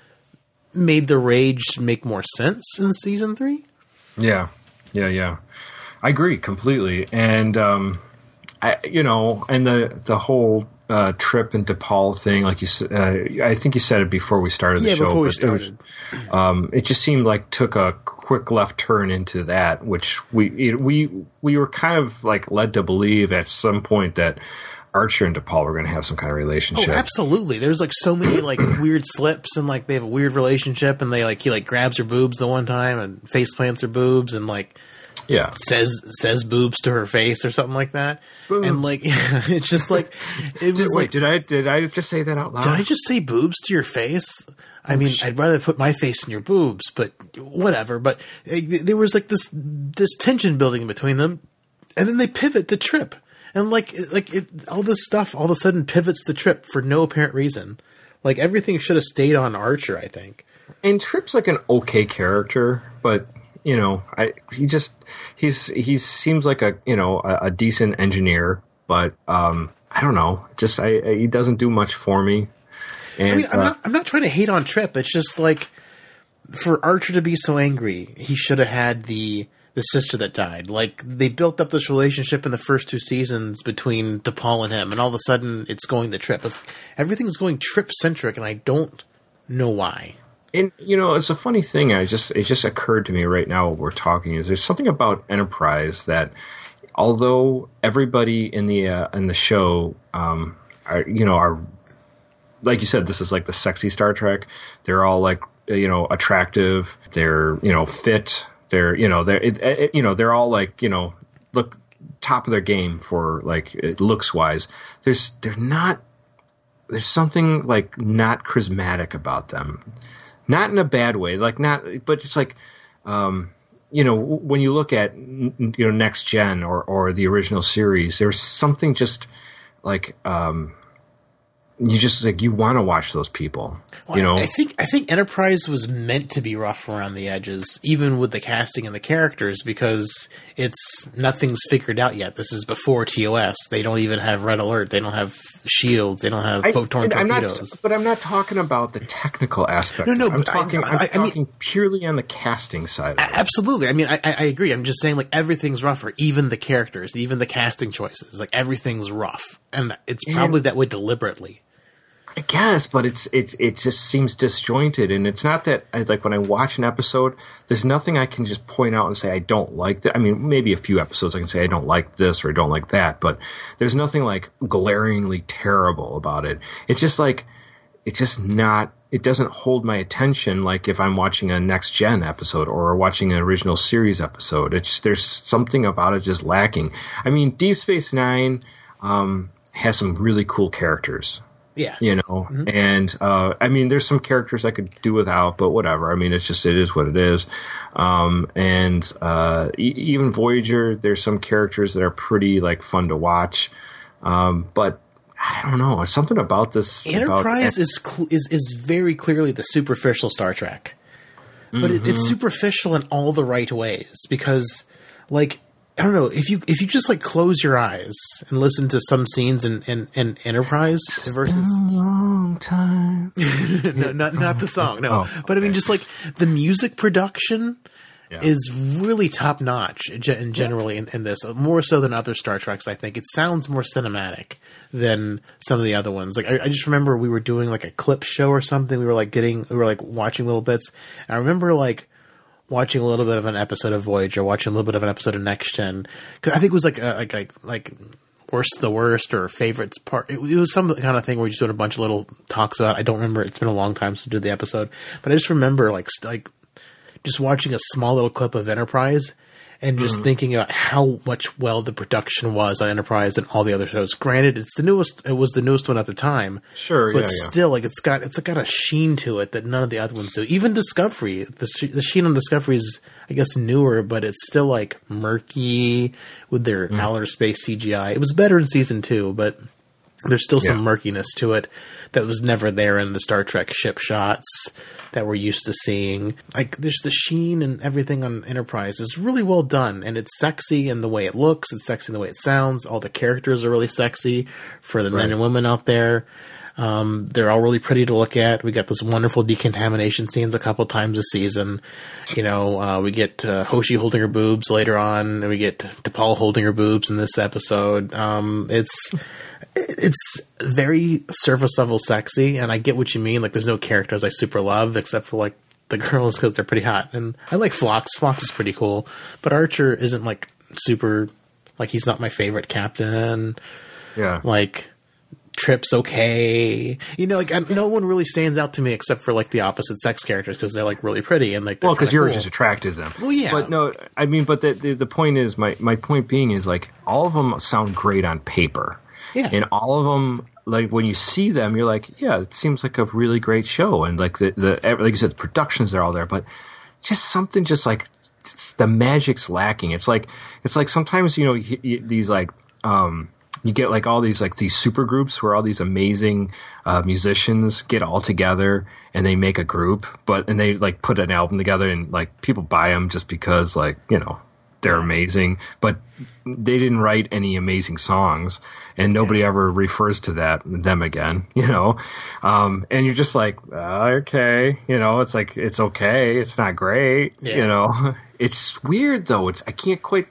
made the rage make more sense in season three. Yeah. Yeah. Yeah. I agree completely. And, um, I, you know, and the, the whole uh, Trip and DePaul thing, like you, uh, I think you said it before we started the yeah, show. before we but started. It, was, um, it just seemed like took a quick left turn into that, which we it, we we were kind of like led to believe at some point that Archer and DePaul were going to have some kind of relationship. Oh, absolutely. There's like so many like weird slips, and like they have a weird relationship, and they like he like grabs her boobs the one time and face plants her boobs and like yeah says says boobs to her face or something like that. Boobs. And like it's just like it was did, wait, like, did I did I just say that out loud? did I just say boobs to your face? I mean, I'd rather put my face in your boobs, but whatever. But uh, there was like this this tension building between them, and then they pivot to Trip. And like, like it, all this stuff all of a sudden pivots the Trip for no apparent reason. Like everything should have stayed on Archer, I think. And Trip's like an okay character, but you know, I he just he's he seems like a you know a, a decent engineer, but um, I don't know, just I, I he doesn't do much for me. And, I mean, I'm uh, not I'm not trying to hate on Trip. It's just like for Archer to be so angry, he should have had the. The sister that died. Like, they built up this relationship in the first two seasons between DePaul and him, and all of a sudden, it's going the Trip. It's, everything's going Trip-centric, and I don't know why. And, you know, it's a funny thing. I just It just occurred to me right now while we're talking, is there's something about Enterprise that, although everybody in the uh, in the show, um, are, you know, are, like you said, this is like the sexy Star Trek. They're all, like, you know, attractive. They're, you know, fit. They're, you know, they're, it, it, you know, they're all like, you know, look top of their game for like looks wise. There's, they're not, there's something like not charismatic about them, not in a bad way, like not, but it's like, um, you know, when you look at, you know, Next Gen or, or the original series, there's something just like, um, you just like you want to watch those people, well, you know. I think I think Enterprise was meant to be rough around the edges, even with the casting and the characters, because it's nothing's figured out yet. This is before T O S. They don't even have Red Alert. They don't have shields. They don't have photon I, I'm torpedoes. not, but I'm not talking about the technical aspect. No, no, I'm but I- talking. I- I'm I talking mean- purely on the casting side. Of it. Absolutely. I mean, I, I agree. I'm just saying, like, everything's rougher. Even the characters, even the casting choices, like everything's rough, and it's probably And- that way deliberately. I guess, but it's it's it just seems disjointed, and it's not that I, like when I watch an episode, there's nothing I can just point out and say I don't like that. I mean, maybe a few episodes I can say I don't like this or I don't like that, but there's nothing like glaringly terrible about it. It's just like it's just not. It doesn't hold my attention like if I'm watching a Next Gen episode or watching an original series episode. It's just, there's something about it just lacking. I mean, Deep Space Nine um, has some really cool characters. Yeah. You know, Mm-hmm. and uh, I mean, there's some characters I could do without, but whatever. I mean, it's just, it is what it is. Um, and uh, e- even Voyager, there's some characters that are pretty like fun to watch. Um, but I don't know. There's something about this. Enterprise about, is cl- is is very clearly the superficial Star Trek, but it, it's superficial in all the right ways because, like, I don't know if you if you just like close your eyes and listen to some scenes in in, in Enterprise versus long time. no, not not the song, no, Oh, but I mean just like the music production. Yeah. Is really top notch in generally in, in this, more so than other Star Treks. I think it sounds more cinematic than some of the other ones. Like I, I just remember we were doing like a clip show or something. We were like getting, we were like watching little bits. And I remember like watching a little bit of an episode of Voyager, watching a little bit of an episode of Next Gen. Cause I think it was like a, like like like worst the worst or favorites part. It, it was some kind of thing where you just doing a bunch of little talks about. I don't remember. It's been a long time since I did the episode, but I just remember like st- like. just watching a small little clip of Enterprise and just mm-hmm. thinking about how much well the production was on Enterprise and all the other shows. Granted, it's the newest, it was the newest one at the time. Sure, but yeah, yeah. still, like it's got, it's got a sheen to it that none of the other ones do. Even Discovery, the, the sheen on Discovery is, I guess, newer, but it's still like murky with their mm. outer space C G I. It was better in season two, but there's still some yeah. murkiness to it that was never there in the Star Trek ship shots that we're used to seeing. Like, there's the sheen and everything on Enterprise is really well done, and it's sexy in the way it looks, it's sexy in the way it sounds. All the characters are really sexy for the right. men and women out there. Um, they're all really pretty to look at. We got those wonderful decontamination scenes a couple times a season. You know, uh, we get uh, Hoshi holding her boobs later on, and we get T'Pol holding her boobs in this episode. Um, it's it's very surface level sexy, and I get what you mean. Like, there's no characters I super love except for like the girls because they're pretty hot, and I like Phlox. Phlox is pretty cool, but Archer isn't like super. Like, he's not my favorite captain. Yeah, like. Trip's okay, you know. Like, I, no one really stands out to me except for like the opposite sex characters because they're like really pretty and like. Well, because you're cool. just attracted to them. Well, yeah, but no, I mean, but the, the the point is, my my point being is like all of them sound great on paper. Yeah, and all of them, like when you see them, you're like, yeah, it seems like a really great show, and like the the like you said, the productions they're all there, but just something just like the magic's lacking. It's like it's like sometimes you know you, you, these like. um You get like all these like these super groups where all these amazing uh, musicians get all together and they make a group, but and they like put an album together and like people buy them just because like you know they're amazing, but they didn't write any amazing songs and nobody yeah. ever refers to that them again, you know. Um, and you're just like uh, okay, you know, it's like it's okay, it's not great, yeah. you know. It's weird though. It's I can't quite.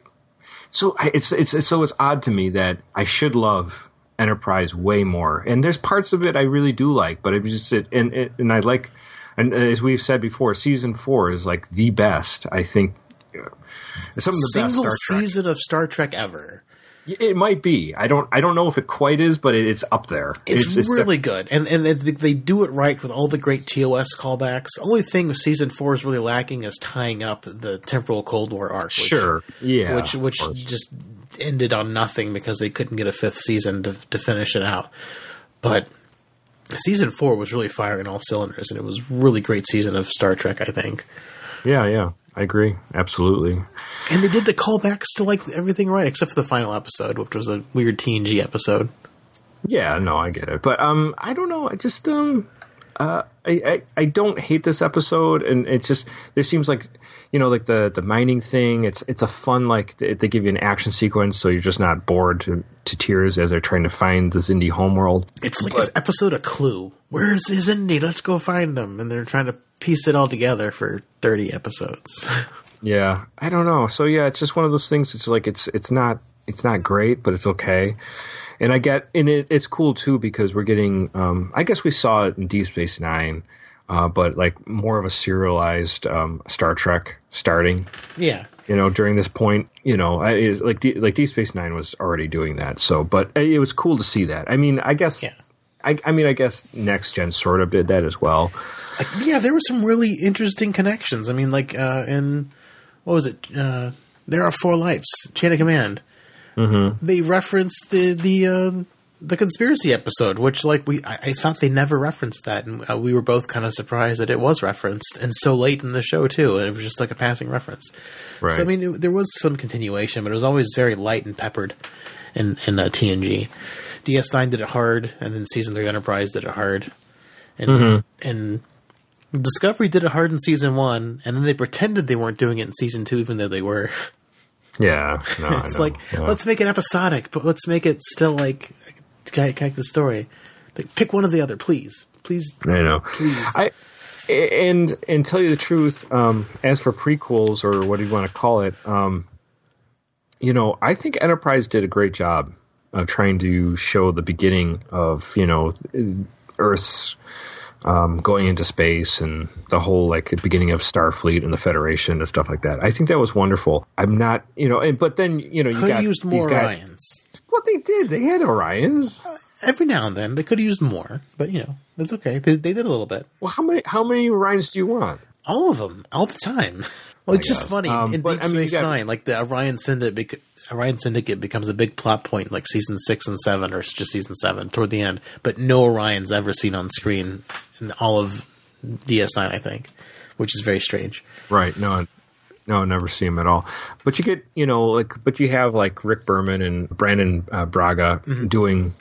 So it's, it's it's so it's odd to me that I should love Enterprise way more, and there's parts of it I really do like, but it just it, and it, and I like, and as we've said before, season four is like the best. I think some of the single best Star Trek. season of Star Trek ever. It might be. I don't. I don't know if it quite is, but it, it's up there. It's, it's really it's good, and and it, they do it right with all the great T O S callbacks. The only thing with season four is really lacking is tying up the temporal Cold War arc. Which, sure. Yeah. Which which just ended on nothing because they couldn't get a fifth season to to finish it out. But season four was really firing all cylinders, and it was really great season of Star Trek, I think. Yeah. Yeah. I agree. Absolutely. And they did the callbacks to like everything right, except for the final episode, which was a weird T N G episode. Yeah, no, I get it. But um, I don't know. I just um, uh, I, I I don't hate this episode, and it just there seems like you know like the the mining thing. It's it's a fun like they, they give you an action sequence, so you're just not bored to, to tears as they're trying to find the Xindi homeworld. It's like but, this episode of Clue. Where's Xindi? Let's go find them, and they're trying to piece it all together for thirty episodes. Yeah, I don't know. So yeah, it's just one of those things. It's like it's it's not it's not great, but it's okay. And I get and it, it's cool too because we're getting. Um, I guess we saw it in Deep Space Nine, uh, but like more of a serialized um, Star Trek starting. Yeah, you know, during this point, you know, I, is like D, like Deep Space Nine was already doing that. So, but it was cool to see that. I mean, I guess. Yeah. I, I mean, I guess Next Gen sort of did that as well. Like, yeah, there were some really interesting connections. I mean, like uh, in what was it? Uh, There Are Four Lights, Chain of Command. Mm-hmm. They referenced the the uh, the conspiracy episode, which like we I, I thought they never referenced that, and uh, we were both kind of surprised that it was referenced, and so late in the show too. And it was just like a passing reference. Right. So I mean, it, there was some continuation, but it was always very light and peppered in in uh, T N G. D S nine did it hard, and then Season three Enterprise did it hard. And mm-hmm. and Discovery did it hard in Season one, and then they pretended they weren't doing it in Season two, even though they were. Yeah. No, it's I know. like, yeah. let's make it episodic, but let's make it still like, connect the story. Like, pick one or the other, please. Please. I know. Please. I, and, and tell you the truth, um, as for prequels, or what do you want to call it, um, you know, I think Enterprise did a great job of trying to show the beginning of, you know, Earth's um, going into space and the whole, like, beginning of Starfleet and the Federation and stuff like that. I think that was wonderful. I'm not, you know, and, but then, you know, you could got have used more these guys. Orions. What they did, they had Orions. Uh, every now and then. They could have used more, but, you know, that's okay. They, they did a little bit. Well, how many, how many Orions do you want? All of them. All the time. Well, it's just funny. Um, in but, Deep I mean, Space got, Nine, like, the Orion Syndicate, bec- Orion Syndicate becomes a big plot point, like season six and seven, or just season seven, toward the end. But no Orion's ever seen on screen in all of D S nine, I think, which is very strange. Right. No, no, never see him at all. But you get, you know, like, but you have like Rick Berman and Brandon uh, Braga mm-hmm. doing,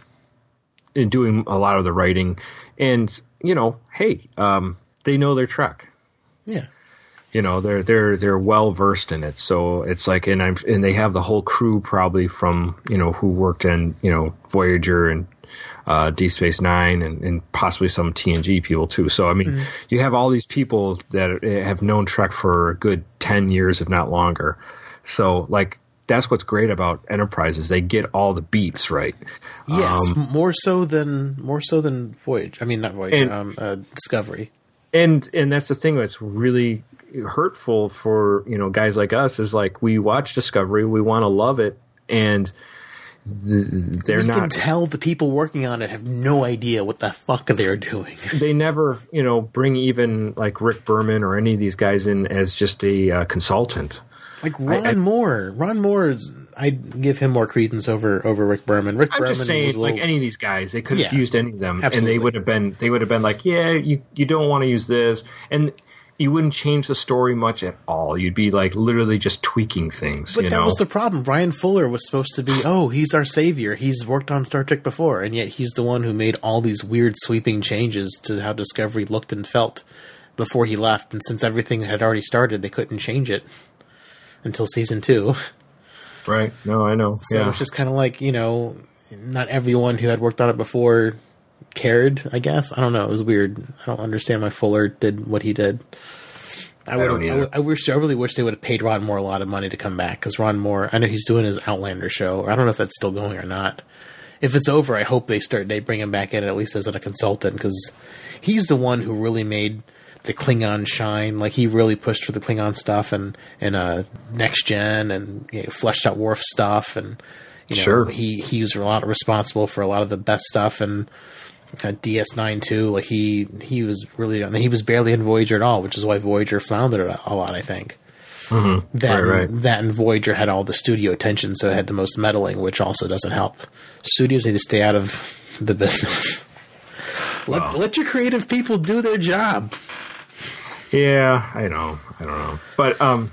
doing a lot of the writing, and you know, hey, um, they know their Trek. Yeah. You know, they're they're they're well versed in it. So it's like, and I'm and they have the whole crew probably from, you know, who worked in, you know, Voyager and uh, Deep Space Nine and, and possibly some T N G people too. So I mean, mm-hmm. you have all these people that have known Trek for a good ten years, if not longer. So like, that's what's great about Enterprise is they get all the beats right. Yes, um, more so than more so than Voyager. I mean, not Voyager, and, um, uh, Discovery. And and that's the thing that's really hurtful for, you know, guys like us is like, we watch Discovery, we want to love it, and th- they're we not. You can tell the people working on it have no idea what the fuck they're doing. They never, you know, bring even like Rick Berman or any of these guys in as just a uh, consultant. Like Ron I, I, Moore. Ron Moore is, I'd give him more credence over, over Rick Berman. Rick I'm Berman just saying, was like little, any of these guys, they could have yeah, used any of them, absolutely. and they would have been, they would have been like, yeah, you you don't want to use this, and you wouldn't change the story much at all. You'd be like literally just tweaking things. But you that know? was the problem. Brian Fuller was supposed to be, oh, he's our savior. He's worked on Star Trek before, and yet he's the one who made all these weird sweeping changes to how Discovery looked and felt before he left. And since everything had already started, they couldn't change it until season two. Right. No, I know. So yeah. it's just kind of like, you know, not everyone who had worked on it before cared, I guess. I don't know. It was weird. I don't understand why Fuller did what he did. I would. I, I, I wish. I really wish they would have paid Ron Moore a lot of money to come back, because Ron Moore. I know he's doing his Outlander show. I don't know if that's still going or not. If it's over, I hope they start. They bring him back in at least as a consultant, because he's the one who really made the Klingon shine. Like, he really pushed for the Klingon stuff and and uh, Next Gen and, you know, fleshed out Worf stuff, and you know, sure. he he was a lot responsible for a lot of the best stuff, and uh, D S nine too. Like he he was really, I mean, he was barely in Voyager at all, which is why Voyager floundered a lot, I think. Mm-hmm. That, right, right. that and Voyager had all the studio attention, so it had the most meddling, which also doesn't help. Studios need to stay out of the business. Let, Wow. let your creative people do their job. Yeah, I know. I don't know. But, um,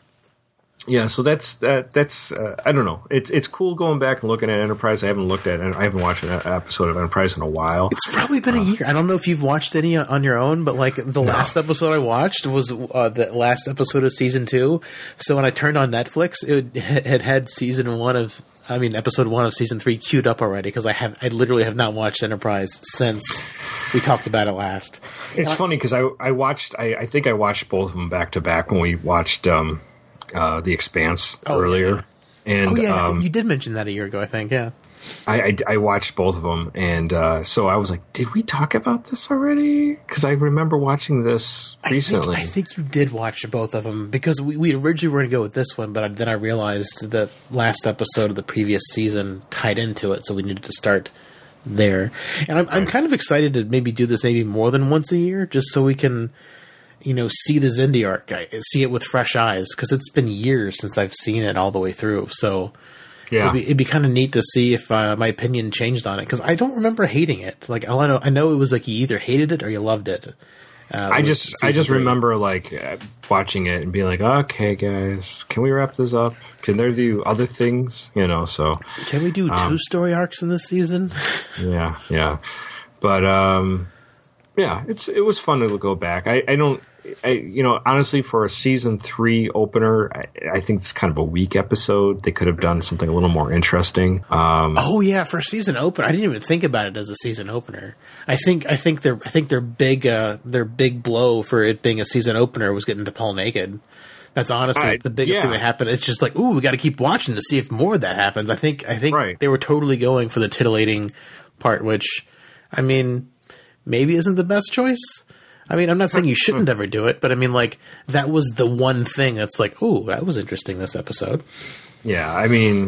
yeah, so that's, that, that's, uh, I don't know. It's, it's cool going back and looking at Enterprise. I haven't looked at it. I haven't watched an episode of Enterprise in a while. It's probably been uh, a year. I don't know if you've watched any on your own, but like the no. last episode I watched was uh, the last episode of season two. So when I turned on Netflix, it had had season one of, I mean, episode one of season three queued up already, because I have, I literally have not watched Enterprise since we talked about it last. It's uh, funny because I, I watched, I, I think I watched both of them back to back when we watched, um, Uh, The Expanse oh, earlier, yeah. and oh yeah, um, you did mention that a year ago, I think. Yeah, I, I, I watched both of them, and uh, so I was like, "Did we talk about this already?" Because I remember watching this recently. I think, I think you did watch both of them, because we, we originally were going to go with this one, but then I realized that last episode of the previous season tied into it, so we needed to start there. And I'm, I'm kind of excited to maybe do this maybe more than once a year, just so we can, you know, see the Xindi arc, I see it with fresh eyes, because it's been years since I've seen it all the way through. So yeah, it'd be, it'd be kind of neat to see if uh, my opinion changed on it, because I don't remember hating it. Like, all I know, I know it was like you either hated it or you loved it. Uh, I just, I just three. remember like uh, watching it and being like, "Okay, guys, can we wrap this up? Can there do other things?" You know, so can we do um, two story arcs in this season? Yeah, yeah, but um, yeah, it's it was fun to go back. I, I don't. I, you know, honestly, for a season three opener, I, I think it's kind of a weak episode. They could have done something a little more interesting. Um, oh yeah, for a season opener, I didn't even think about it as a season opener. I think, I think their, I think their big, uh, their big blow for it being a season opener was getting to Paul naked. That's honestly I, the biggest yeah. thing that happened. It's just like, ooh, we got to keep watching to see if more of that happens. I think, I think right. they were totally going for the titillating part, which, I mean, maybe isn't the best choice. I mean, I'm not saying you shouldn't ever do it, but I mean, like, that was the one thing that's like, ooh, that was interesting this episode. Yeah, I mean,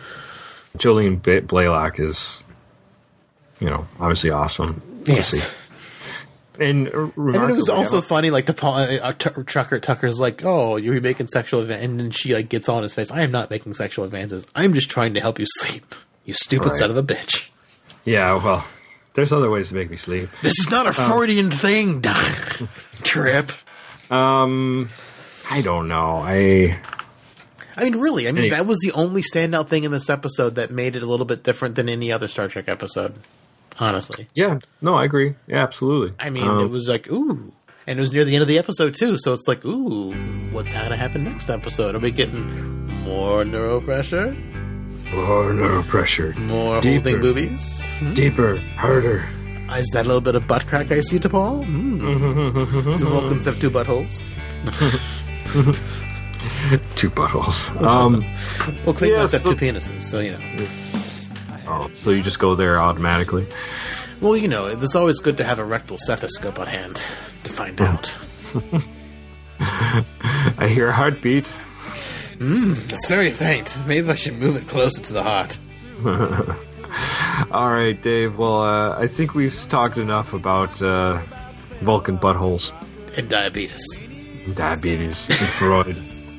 Jolene B- Blaylock is, you know, obviously awesome yes. to see. And, and then it was also funny, like, the Paul, uh, Tucker, Tucker's like, oh, you're making sexual advances, and then she, like, gets on his face, I am not making sexual advances. I'm just trying to help you sleep, you stupid right. son of a bitch. Yeah, well... There's other ways to make me sleep. This is not a Freudian um, thing, Trip. Um, I don't know. I. I mean, really. I mean, any, that was the only standout thing in this episode that made it a little bit different than any other Star Trek episode. Honestly. Yeah. No, I agree. Yeah, absolutely. I mean, um, it was like, ooh. And it was near the end of the episode, too. So it's like, ooh, what's going to happen next episode? Are we getting more neuro pressure? More neuro pressure. More Deeper. holding boobies? Hmm? Deeper. Harder. Is that a little bit of butt crack I see to Paul? Mm. Do Vulcans have two buttholes? Two buttholes. Um, well, Klingons yeah, have so- two penises, so, you know. oh, so you just go there automatically? Well, you know, it's always good to have a rectal stethoscope on hand to find out. I hear a heartbeat. Mmm, it's very faint. Maybe I should move it closer to the heart. All right, Dave. Well, uh, I think we've talked enough about uh, Vulcan buttholes. And diabetes. Diabetes and Freud.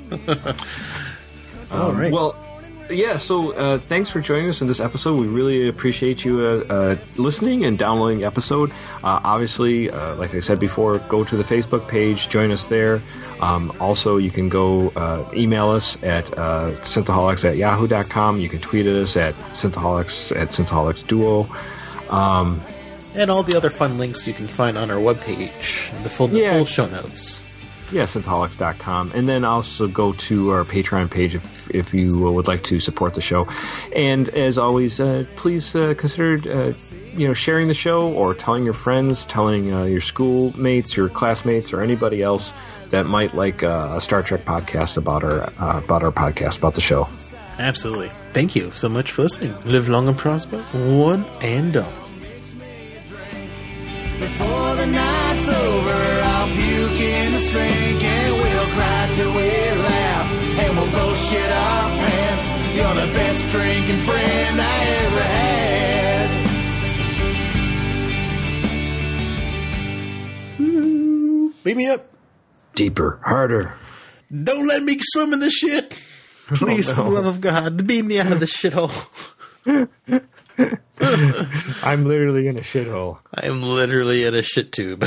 All Um, right. Well, yeah, so uh, thanks for joining us in this episode. We really appreciate you uh, uh, listening and downloading the episode. Uh, obviously, uh, like I said before, go to the Facebook page, join us there. Um, also, you can go uh, email us at uh, synthaholics at yahoo dot com. You can tweet at us at synthaholics at synthaholics duo. Um, and all the other fun links you can find on our webpage. The full, the Yeah. full show notes. Yeah, synthaholics dot com. And then also go to our Patreon page if if you would like to support the show. And as always, uh, please uh, consider uh, you know sharing the show or telling your friends, telling uh, your schoolmates, your classmates, or anybody else that might like uh, a Star Trek podcast about our uh, about our podcast, about the show. Absolutely. Thank you so much for listening. Live long and prosper. One and all. Before the night's over, I'll puke in the sink and we'll cry till we laugh. And we'll both shit our pants. You're the best drinking friend I ever had. Beat me up. Deeper, harder. Don't let me swim in the shit. Please, Oh, for no. the love of God, beat me out of this shithole. I'm literally in a shithole. I am literally in a shit tube.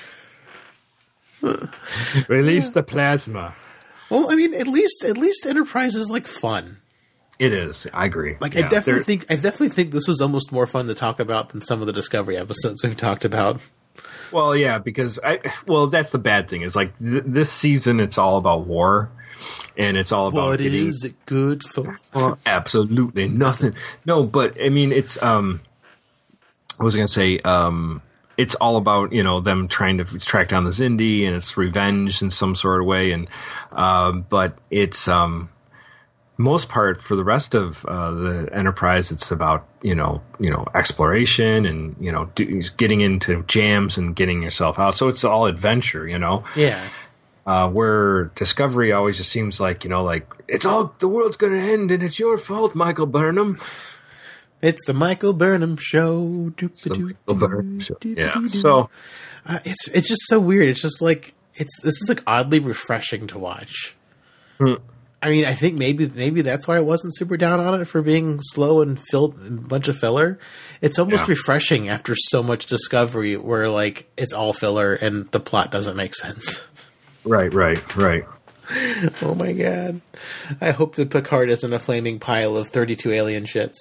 Release the plasma. Well, I mean, at least at least Enterprise is like fun. It is. I agree. Like Yeah, I definitely there- think I definitely think this was almost more fun to talk about than some of the Discovery episodes we've talked about. Well, yeah, because I. Well, that's the bad thing. Is like th- this season, it's all about war, and it's all about What getting. is it good for? Well, absolutely nothing. No, but I mean, it's. um I was going to say, um it's all about you know them trying to track down the Xindi, and it's revenge in some sort of way, and um but it's um. most part for the rest of uh, the Enterprise, it's about you know you know exploration and you know do, getting into jams and getting yourself out. So it's all adventure, you know. Yeah. Uh, where Discovery always just seems like you know like it's all the world's going to end and it's your fault, Michael Burnham. It's the Michael Burnham show. It's the Michael Burnham show. Yeah. So Uh, it's it's just so weird. It's just like it's this is like oddly refreshing to watch. Hmm. I mean, I think maybe maybe that's why I wasn't super down on it for being slow and filled a bunch of filler. It's almost Yeah. refreshing after so much Discovery, where like it's all filler and the plot doesn't make sense. right, right, right. Oh my god! I hope that Picard isn't a flaming pile of thirty-two alien shits.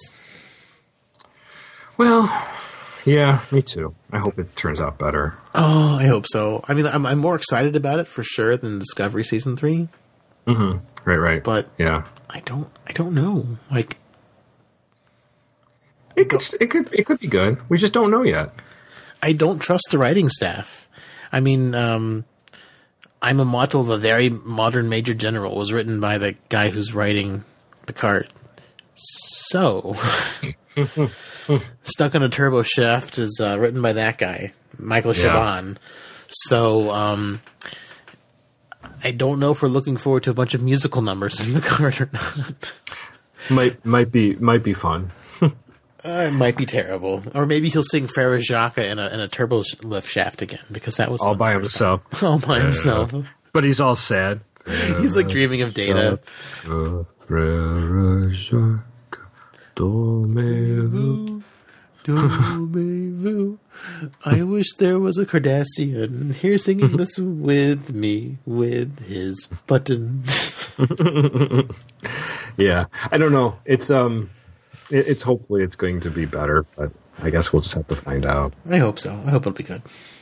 Well, yeah, me too. I hope it turns out better. Oh, I hope so. I mean, I'm, I'm more excited about it for sure than Discovery season three. Mm-hmm. Right, right. But yeah. I don't, I don't know. Like, It could, it could, it could be good. We just don't know yet. I don't trust the writing staff. I mean, um, I'm a Model of a Very Modern Major General was written by the guy who's writing Picard. So, Stuck on a Turbo Shaft is uh, written by that guy, Michael Yeah. Chabon. So, um, I don't know if we're looking forward to a bunch of musical numbers in Picard or not. Might, might be, might be fun. Uh, it might be terrible, or maybe he'll sing Farrah Jacques in a in a turbo sh- lift shaft again because that was All fun by for himself. him. All by himself. But he's all sad. He's like dreaming of Data. Do-me-vu. I wish there was a Cardassian here singing this with me with his buttons. Yeah, I don't know. It's um, it, it's hopefully it's going to be better, but I guess we'll just have to find out. I hope so. I hope it'll be good.